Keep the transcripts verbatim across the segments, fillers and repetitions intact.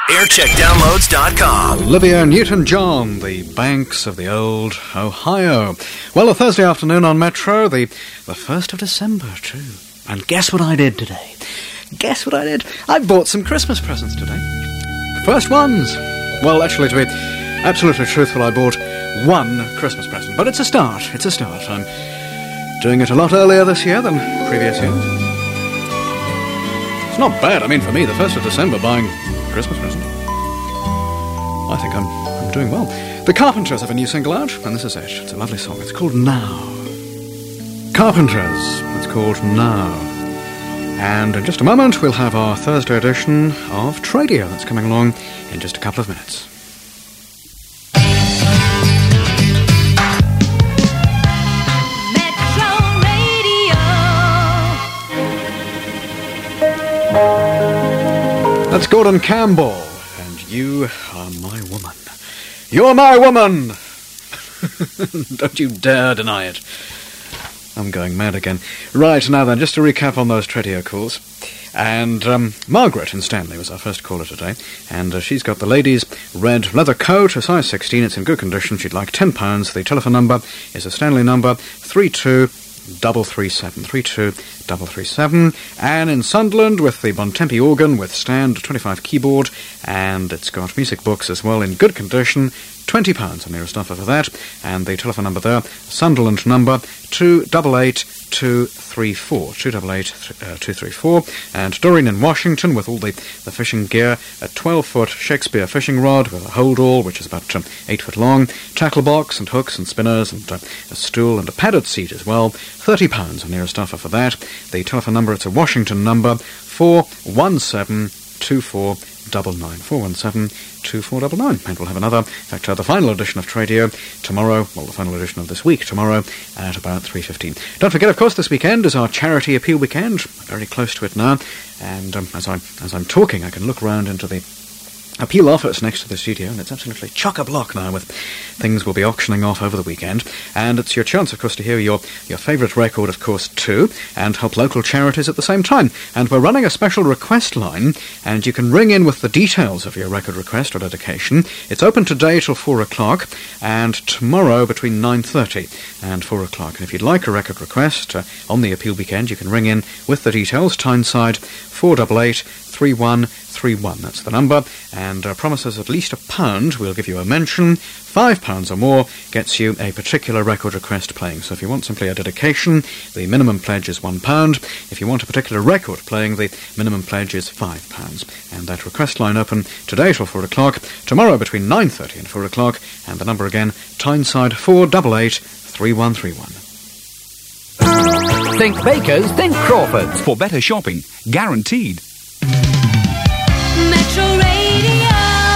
aircheck downloads dot com. Olivia Newton-John, the banks of the old Ohio. Well, a Thursday afternoon on Metro, the, the first of December, too. And guess what I did today? Guess what I did? I bought some Christmas presents today. First ones. Well, actually, to be absolutely truthful, I bought one Christmas present. But it's a start. It's a start. I'm doing it a lot earlier this year than previous years. It's not bad. I mean, for me, the first of December, buying a Christmas present. I think I'm, I'm doing well. The Carpenters have a new single out, and this is it. It's a lovely song. It's called Now. Carpenters. It's called Now. And in just a moment, we'll have our Thursday edition of Tradio. That's coming along in just a couple of minutes. That's Gordon Campbell, and you are my woman. You're my woman! Don't you dare deny it. I'm going mad again. Right, now then, just to recap on those Tradio calls. And um, Margaret in Stanley was our first caller today, and uh, she's got the ladies' red leather coat, a size sixteen. It's in good condition. She'd like ten pounds. The telephone number is a Stanley number, three two double three seven, three two double three seven. Anne in Sunderland with the Bontempi organ with stand twenty-five keyboard, and it's got music books as well in good condition, twenty pounds on nearest offer for that. And the telephone number there, Sunderland number, two eight eight two three four, two eight eight two three four. And Doreen in Washington with all the, the fishing gear, a twelve-foot Shakespeare fishing rod with a hold-all, which is about um, eight foot long, tackle box and hooks and spinners, and uh, a stool and a padded seat as well, thirty pounds on nearest offer for that. The telephone number, it's a Washington number, four one seven two four nine nine, four one seven two four nine nine. And we'll have another, in fact, uh, the final edition of Tradio tomorrow, well, the final edition of this week tomorrow at about three fifteen. Don't forget, of course, this weekend is our Charity Appeal weekend. Very close to it now. And um, as, I, as I'm talking, I can look round into the appeal office next to the studio, and it's absolutely chock-a-block now with things we'll be auctioning off over the weekend. And it's your chance, of course, to hear your, your favourite record, of course, too, and help local charities at the same time. And we're running a special request line, and you can ring in with the details of your record request or dedication. It's open today till four o'clock, and tomorrow between nine thirty and four o'clock. And if you'd like a record request uh, on the appeal weekend, you can ring in with the details. Tyneside four eight eight three one three one. That's the number. And uh, promises at least a pound, we'll give you a mention. Five pounds or more gets you a particular record request playing. So if you want simply a dedication, the minimum pledge is one pound. If you want a particular record playing, the minimum pledge is five pounds. And that request line open today till four o'clock, tomorrow between nine thirty and four o'clock, and the number again, Tyneside four eight eight three one three one. Think Bakers, think Crawfords. For better shopping, guaranteed. Metro Radio.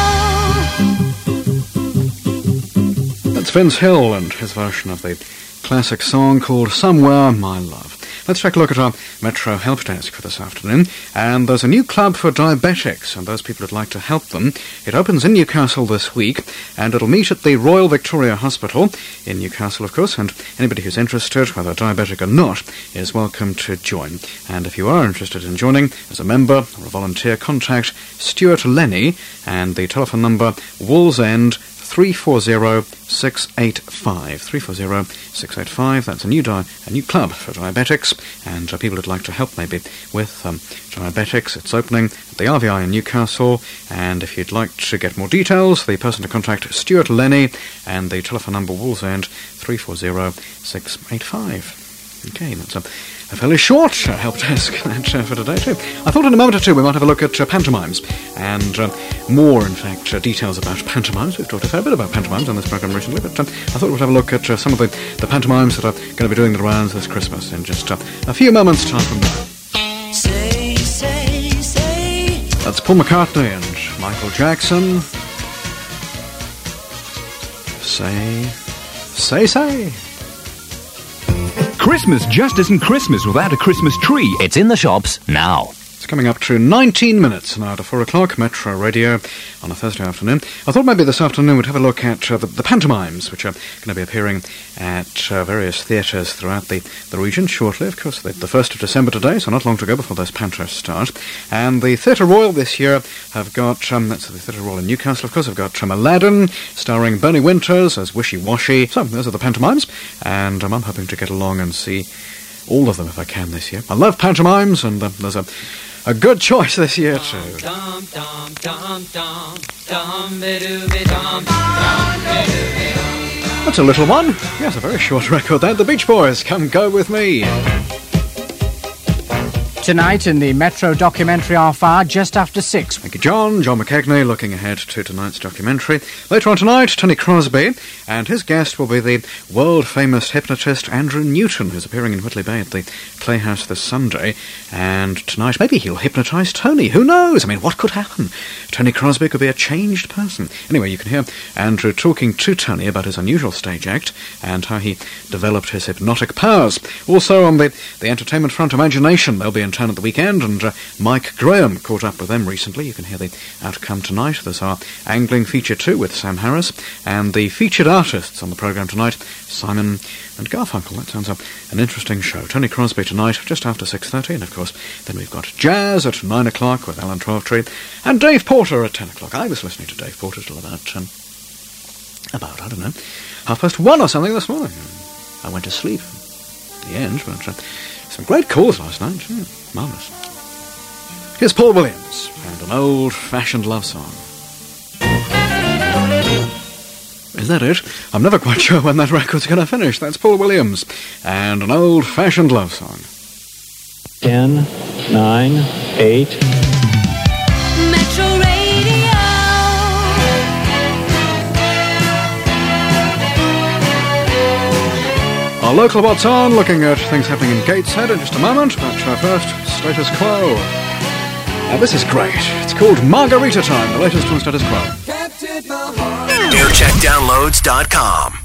That's Vince Hill and his version of the classic song called Somewhere My Love. Let's take a look at our Metro Help Desk for this afternoon. And there's a new club for diabetics and those people who'd like to help them. It opens in Newcastle this week, and it'll meet at the Royal Victoria Hospital in Newcastle, of course, and anybody who's interested, whether diabetic or not, is welcome to join. And if you are interested in joining as a member or a volunteer, contact Stuart Lenny, and the telephone number, Wallsend, three four zero six eight five. three four zero six eight five. That's a new di- a new club for diabetics, and uh, people who'd like to help maybe with um, diabetics. It's opening at the R V I in Newcastle, and if you'd like to get more details, the person to contact is Stuart Lenny, and the telephone number Wallsend, three four zero six eight five. Okay, that's a, a fairly short uh, help desk that, uh, for today too. I thought in a moment or two we might have a look at uh, pantomimes, and uh, more, in fact, uh, details about pantomimes. We've talked a fair bit about pantomimes on this programme recently, but um, I thought we'd have a look at uh, some of the, the pantomimes that are going to be doing the rounds this Christmas in just uh, a few moments' time from now. Say, say, say. That's Paul McCartney and Michael Jackson. Say, say, say. Christmas just isn't Christmas without a Christmas tree. It's in the shops now. It's coming up to nineteen minutes now to four o'clock, Metro Radio on a Thursday afternoon. I thought maybe this afternoon we'd have a look at uh, the, the pantomimes, which are going to be appearing at uh, various theatres throughout the, the region shortly. Of course, the, the first of December today, so not long to go before those pantos start. And the Theatre Royal this year have got, um, that's the Theatre Royal in Newcastle, of course, have got um, Aladdin, starring Bernie Winters as Wishy Washy. So, those are the pantomimes, and um, I'm hoping to get along and see all of them if I can this year. I love pantomimes, and uh, there's a A good choice this year too. Dum, dum, dum, dum, dum, be-doo-be, dum, dum, be-doo-be, dum. That's a little one. Yes, a very short record there. The Beach Boys, Come Go With Me. Tonight in the Metro documentary half hour, just after six. Thank you, John. John McKegney looking ahead to tonight's documentary. Later on tonight, Tony Crosby, and his guest will be the world-famous hypnotist Andrew Newton, who's appearing in Whitley Bay at the Playhouse this Sunday. And tonight, maybe he'll hypnotise Tony. Who knows? I mean, what could happen? Tony Crosby could be a changed person. Anyway, you can hear Andrew talking to Tony about his unusual stage act and how he developed his hypnotic powers. Also, on the, the entertainment front, Imagination, they'll be in town at the weekend, and uh, Mike Graham caught up with them recently. You can hear the outcome tonight. There's our angling feature too with Sam Harris, and the featured artists on the programme tonight, Simon and Garfunkel. That sounds like an interesting show. Tony Crosby tonight, just after six thirty, and of course, then we've got Jazz at nine o'clock with Alan Twelvetree, and Dave Porter at ten o'clock. I was listening to Dave Porter till about, um, about, I don't know, half past one or something this morning. I went to sleep at the end, but uh, some great calls last night. Yeah, marvellous. Here's Paul Williams and an old-fashioned love song. Is that it? I'm never quite sure when that record's going to finish. That's Paul Williams and an old-fashioned love song. Ten, nine, eight. Metro Radio. Our local What's On, looking at things happening in Gateshead in just a moment, but uh, first, Status Quo. Now this is great. It's called Margarita Time, the latest from Status Quo. air check downloads dot com.